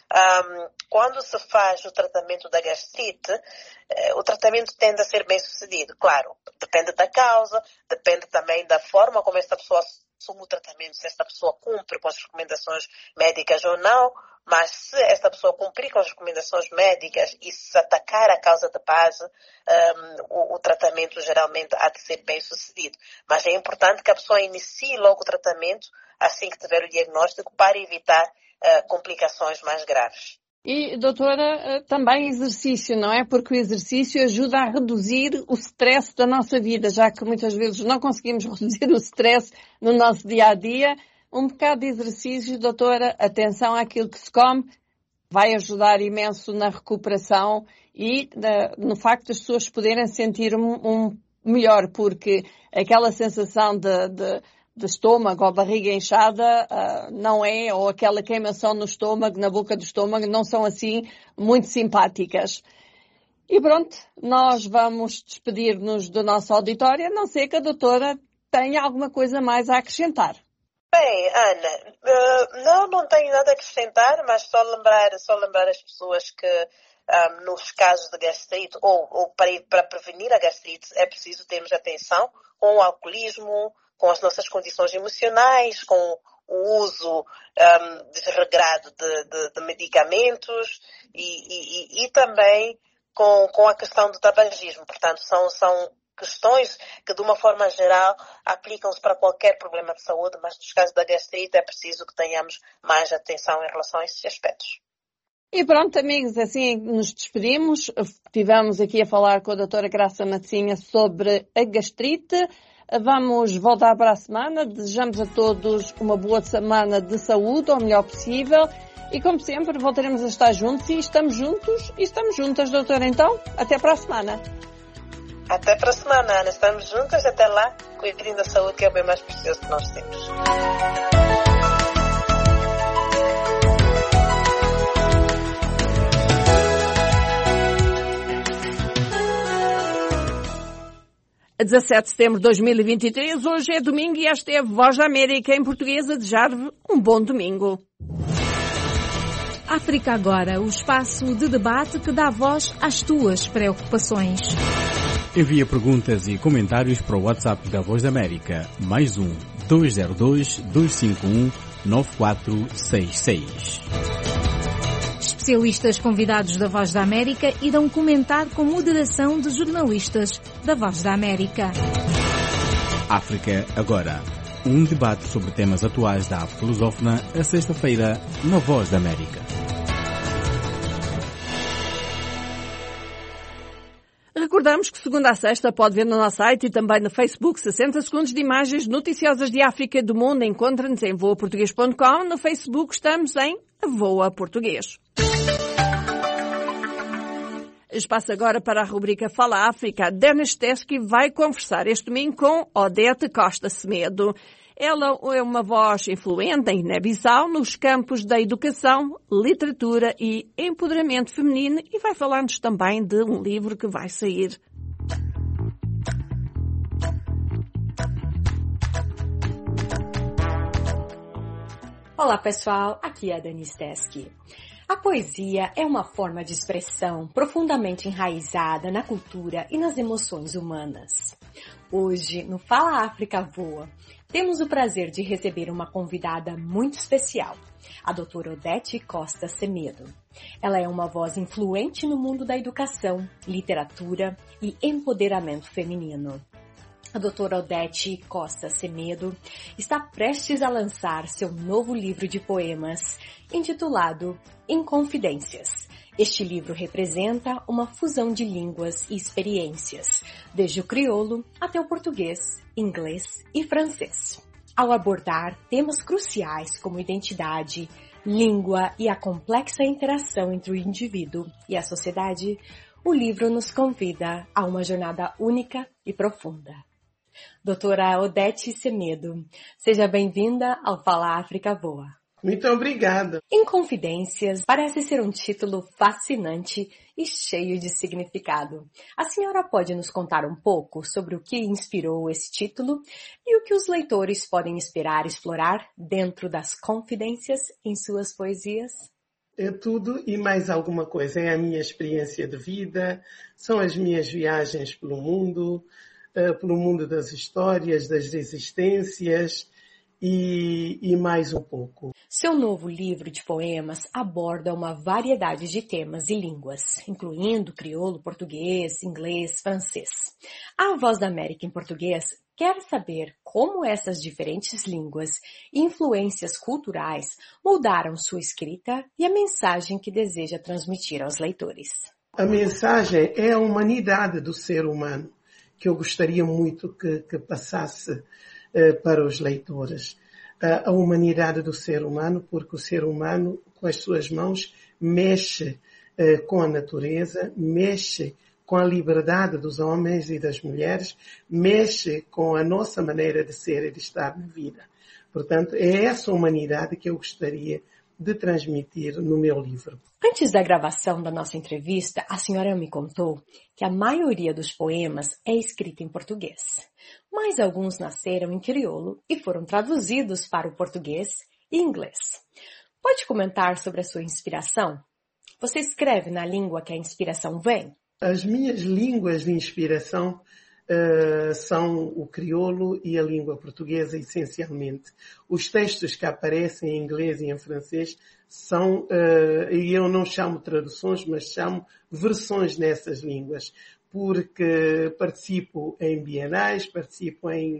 S14: quando se faz o tratamento da gastrite, o tratamento tende a ser bem sucedido. Claro, depende da causa, depende também da forma como esta pessoa assume o tratamento, se esta pessoa cumpre com as recomendações médicas ou não. Mas se esta pessoa cumprir com as recomendações médicas e se atacar a causa de base, o tratamento geralmente há de ser bem sucedido. Mas é importante que a pessoa inicie logo o tratamento assim que tiver o diagnóstico para evitar complicações mais graves.
S2: E, doutora, também exercício, não é? Porque o exercício ajuda a reduzir o stress da nossa vida, já que muitas vezes não conseguimos reduzir o stress no nosso dia-a-dia. Um bocado de exercício, doutora, atenção àquilo que se come, vai ajudar imenso na recuperação e no facto das pessoas poderem sentir melhor, porque aquela sensação de estômago ou barriga inchada não é, ou aquela queimação no estômago, na boca do estômago, não são assim muito simpáticas. E pronto, nós vamos despedir-nos do nosso auditório, a não ser que a doutora tenha alguma coisa mais a acrescentar.
S14: Bem, Ana, não tenho nada a acrescentar, mas só lembrar as pessoas que nos casos de gastrite ou para prevenir a gastrite é preciso termos atenção com o alcoolismo, com as nossas condições emocionais, com o uso desregrado de medicamentos e também com a questão do tabagismo. Portanto, são questões que, de uma forma geral, aplicam-se para qualquer problema de saúde, mas nos casos da gastrite é preciso que tenhamos mais atenção em relação a esses aspectos.
S2: E pronto, amigos, assim nos despedimos. Estivemos aqui a falar com a doutora Graça Matzinha sobre a gastrite. Vamos voltar para a semana. Desejamos a todos uma boa semana de saúde, ao melhor possível. E, como sempre, voltaremos a estar juntos e estamos juntos e estamos juntas, doutora. Então, até para a semana.
S14: Até para a semana, Ana. Estamos juntas. Até lá. Cuidem da saúde, que é o bem mais precioso que nós temos.
S2: A 17 de setembro de 2023, hoje é domingo e esta é a Voz da América em português a desejar-vos um bom domingo.
S3: África Agora, o espaço de debate que dá voz às tuas preocupações.
S15: Envia perguntas e comentários para o WhatsApp da Voz da América, mais 202-251-9466.
S3: Especialistas convidados da Voz da América irão comentar com moderação de jornalistas da Voz da América.
S15: África Agora, um debate sobre temas atuais da África lusófona, a sexta-feira, na Voz da América.
S2: Recordamos que segunda a sexta pode ver no nosso site e também no Facebook 60 segundos de imagens noticiosas de África e do mundo. Encontra-nos em voaportuguês.com. No Facebook estamos em Voa Português. Espaço agora para a rubrica Fala África. Denis Teskey vai conversar este domingo com Odete Costa Semedo. Ela é uma voz influente em Guiné-Bissau nos campos da educação, literatura e empoderamento feminino e vai falar-nos também de um livro que vai sair.
S16: Olá pessoal, aqui é a Dani Stesky. A poesia é uma forma de expressão profundamente enraizada na cultura e nas emoções humanas. Hoje, no Fala África Voa, temos o prazer de receber uma convidada muito especial, a doutora Odete Costa Semedo. Ela é uma voz influente no mundo da educação, literatura e empoderamento feminino. A doutora Odete Costa Semedo está prestes a lançar seu novo livro de poemas, intitulado Inconfidências. Este livro representa uma fusão de línguas e experiências, desde o crioulo até o português, inglês e francês. Ao abordar temas cruciais como identidade, língua e a complexa interação entre o indivíduo e a sociedade, o livro nos convida a uma jornada única e profunda. Doutora Odete Semedo, seja bem-vinda ao Fala África Voa.
S17: Muito obrigada.
S16: Inconfidências parece ser um título fascinante e cheio de significado. A senhora pode nos contar um pouco sobre o que inspirou esse título e o que os leitores podem esperar explorar dentro das confidências em suas poesias?
S17: É tudo e mais alguma coisa. É a minha experiência de vida, são as minhas viagens pelo mundo das histórias, das existências e mais um pouco.
S16: Seu novo livro de poemas aborda uma variedade de temas e línguas, incluindo crioulo, português, inglês, francês. A Voz da América em Português quer saber como essas diferentes línguas e influências culturais moldaram sua escrita e a mensagem que deseja transmitir aos leitores.
S17: A mensagem é a humanidade do ser humano, que eu gostaria muito que passasse para os leitores. A humanidade do ser humano, porque o ser humano, com as suas mãos, mexe com a natureza, mexe com a liberdade dos homens e das mulheres, mexe com a nossa maneira de ser e de estar na vida. Portanto, é essa humanidade que eu gostaria de transmitir no meu livro.
S16: Antes da gravação da nossa entrevista, a senhora me contou que a maioria dos poemas é escrita em português, mas alguns nasceram em crioulo e foram traduzidos para o português e inglês. Pode comentar sobre a sua inspiração? Você escreve na língua que a inspiração vem?
S17: As minhas línguas de inspiração são o crioulo e a língua portuguesa, essencialmente. Os textos que aparecem em inglês e em francês são, e eu não chamo traduções, mas chamo versões nessas línguas, porque participo em bienais, participo em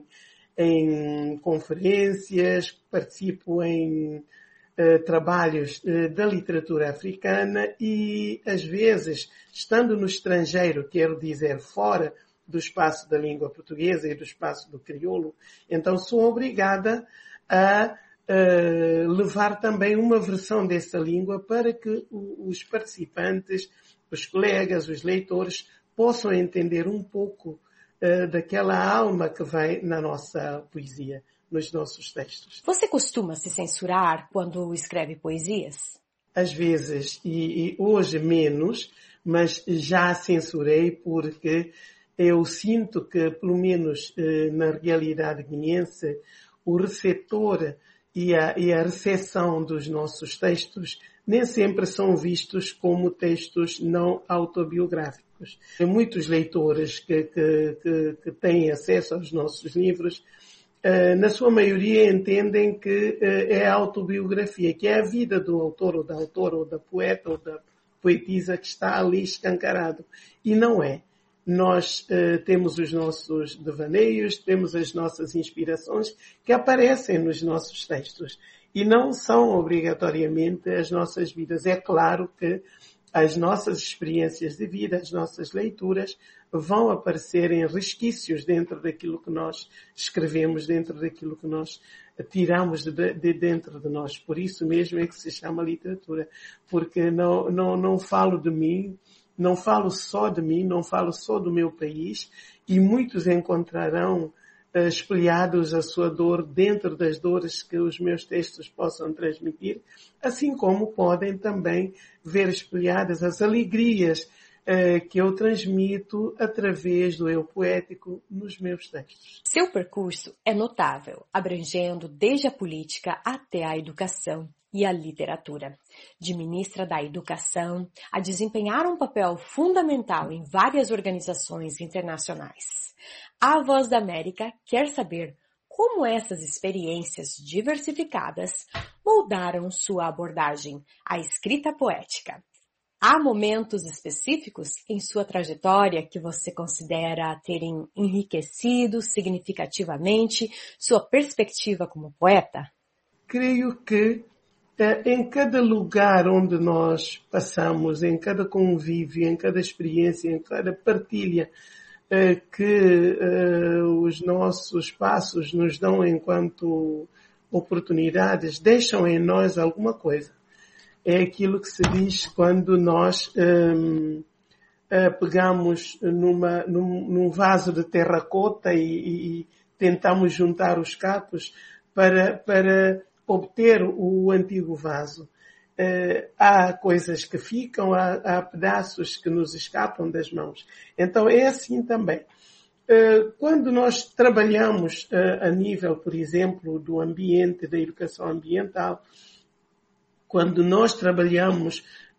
S17: conferências, participo em trabalhos da literatura africana e, às vezes, estando no estrangeiro, quero dizer fora do espaço da língua portuguesa e do espaço do crioulo, então sou obrigada a levar também uma versão dessa língua para que os participantes, os colegas, os leitores possam entender um pouco daquela alma que vai na nossa poesia, nos nossos textos.
S16: Você costuma se censurar quando escreve poesias?
S17: Às vezes, e hoje menos, mas já censurei porque eu sinto que, pelo menos na realidade guineense, o receptor e a recepção dos nossos textos nem sempre são vistos como textos não autobiográficos. Muitos leitores que têm acesso aos nossos livros, na sua maioria entendem que é a autobiografia, que é a vida do autor ou da autora ou da poeta ou da poetisa que está ali escancarado. E não é. Nós temos os nossos devaneios, temos as nossas inspirações que aparecem nos nossos textos e não são obrigatoriamente as nossas vidas. É claro que as nossas experiências de vida, as nossas leituras vão aparecer em resquícios dentro daquilo que nós escrevemos, dentro daquilo que nós tiramos de dentro de nós. Por isso mesmo é que se chama literatura, porque não falo de mim, não falo só de mim, não falo só do meu país, e muitos encontrarão espelhados a sua dor dentro das dores que os meus textos possam transmitir, assim como podem também ver espelhadas as alegrias que eu transmito através do eu poético nos meus textos.
S16: Seu percurso é notável, abrangendo desde a política até a educação e a literatura. De ministra da Educação a desempenhar um papel fundamental em várias organizações internacionais. A Voz da América quer saber como essas experiências diversificadas moldaram sua abordagem à escrita poética. Há momentos específicos em sua trajetória que você considera terem enriquecido significativamente sua perspectiva como poeta?
S17: Creio que em cada lugar onde nós passamos, em cada convívio, em cada experiência, em cada partilha que os nossos passos nos dão enquanto oportunidades, deixam em nós alguma coisa. É aquilo que se diz quando nós pegamos num vaso de terracota e tentamos juntar os cacos para obter o antigo vaso. Há coisas que ficam, há pedaços que nos escapam das mãos. Então é assim também. Quando nós trabalhamos a nível, por exemplo, do ambiente, da educação ambiental, quando nós trabalhamos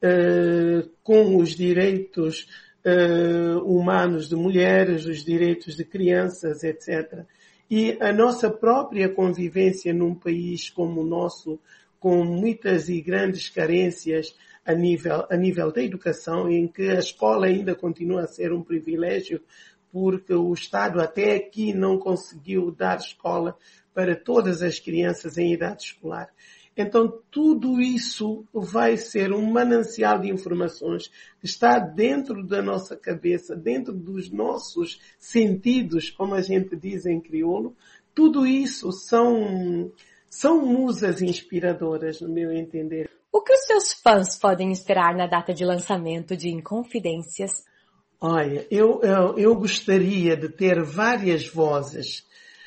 S17: com os direitos humanos de mulheres, os direitos de crianças, etc., e a nossa própria convivência num país como o nosso, com muitas e grandes carências a nível da educação, em que a escola ainda continua a ser um privilégio, porque o Estado até aqui não conseguiu dar escola para todas as crianças em idade escolar. Então, tudo isso vai ser um manancial de informações que está dentro da nossa cabeça, dentro dos nossos sentidos, como a gente diz em crioulo. Tudo isso são musas inspiradoras, no meu entender.
S16: O que os seus fãs podem esperar na data de lançamento de Inconfidências?
S17: Olha, eu gostaria de ter várias vozes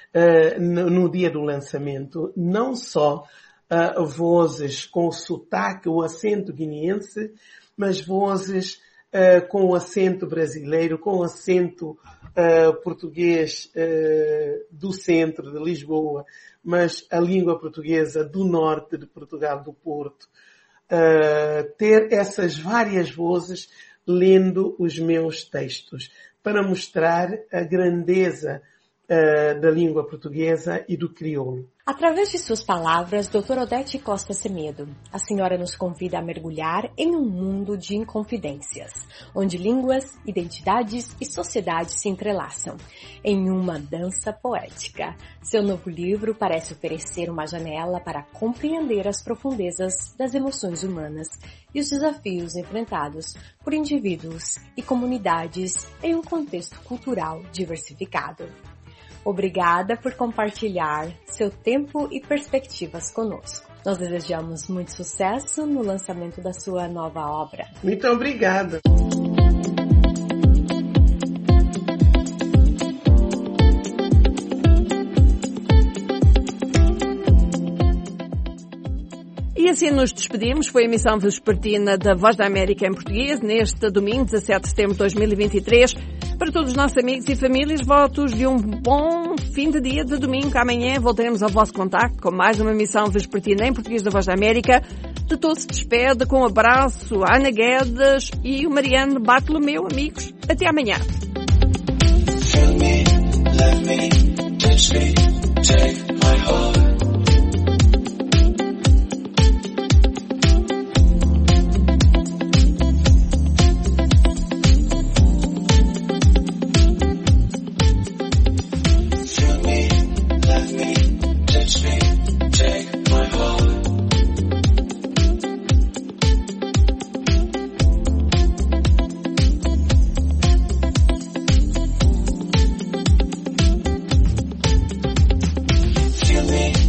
S17: no dia do lançamento, não só vozes com o sotaque, o acento guineense, mas vozes com o acento brasileiro, com o acento português do centro de Lisboa, mas a língua portuguesa do norte de Portugal, do Porto. Ter essas várias vozes lendo os meus textos, para mostrar a grandeza da língua portuguesa e do crioulo.
S16: Através de suas palavras, Dra. Odete Costa Semedo, a senhora nos convida a mergulhar em um mundo de inconfidências, onde línguas, identidades e sociedades se entrelaçam, em uma dança poética. Seu novo livro parece oferecer uma janela para compreender as profundezas das emoções humanas e os desafios enfrentados por indivíduos e comunidades em um contexto cultural diversificado. Obrigada por compartilhar seu tempo e perspectivas conosco. Nós desejamos muito sucesso no lançamento da sua nova obra.
S17: Muito obrigada.
S2: E assim nos despedimos. Foi a emissão vespertina da Voz da América em português, neste domingo, 17 de setembro de 2023. Para todos os nossos amigos e famílias, votos de um bom fim de dia de domingo. Amanhã voltaremos ao vosso contacto com mais uma emissão vespertina em português da Voz da América. De todos se despede com um abraço a Ana Guedes e o Mariano Bartolomeu, amigos. Até amanhã.
S18: Feel me.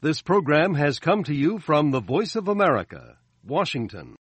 S18: This program has come to you from the Voice of America, Washington.